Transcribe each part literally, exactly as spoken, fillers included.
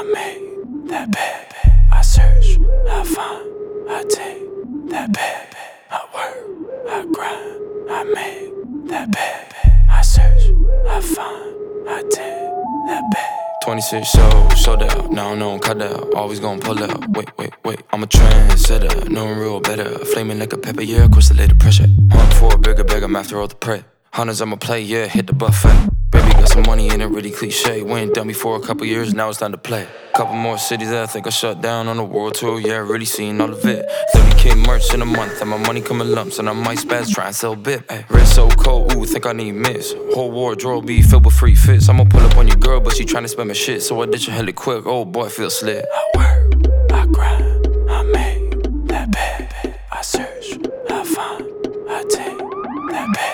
made that bed. I search, I find, I take that bed. I work, I grind, I make that bed. I search, I find, I take that bed. twenty-six shows, sold out, now I don't cut out. Always gon' pull out, wait, wait, wait. I'm a trendsetter, knowing real better. Flaming like a pepper, yeah, across the later pressure. Hunt for a bigger bag, I'm after all the prey. Hunters, I'ma play, yeah, hit the buffet. Baby got some money, ain't it really cliche. We ain't done me for a couple years, now it's time to play. Couple more cities that I think I shut down on the world tour, yeah, really seen all of it. thirty K merch in a month, and my money come in lumps, and I might spaz, try and sell bip. Ay, wrist so cold, ooh, think I need mitts. Whole wardrobe be filled with free fits. I'ma pull up on your girl, but she tryna spend my shit, so I ditch her hella quick, oh boy, I feel slick. I work, I grind, I make that bed. I search, I find, I take that bed.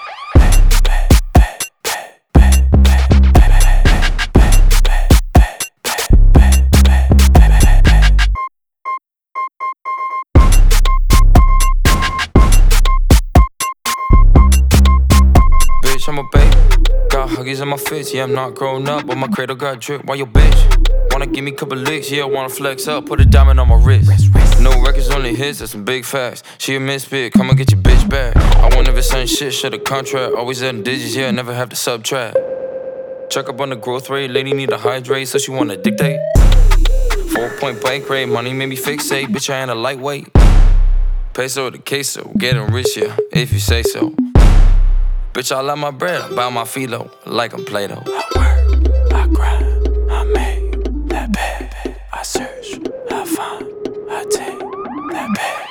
I'm a baby, got huggies in my fits. Yeah, I'm not grown up, but my cradle got drip. Why your bitch wanna give me a couple licks? Yeah, wanna flex up, put a diamond on my wrist. No records, only hits, that's some big facts. She a misfit, come and get your bitch back. I won't ever sign shit, shut a contract. Always adding digits, yeah, never have to subtract. Check up on the growth rate, lady need to hydrate, so she wanna dictate. Four point bike rate, money made me fixate, bitch, I ain't a lightweight. Peso to queso, getting rich, yeah, if you say so. Bitch, I love my bread, I buy my philo, like I'm Play-Doh. I work, I grind, I make that bed. I search, I find, I take that bed.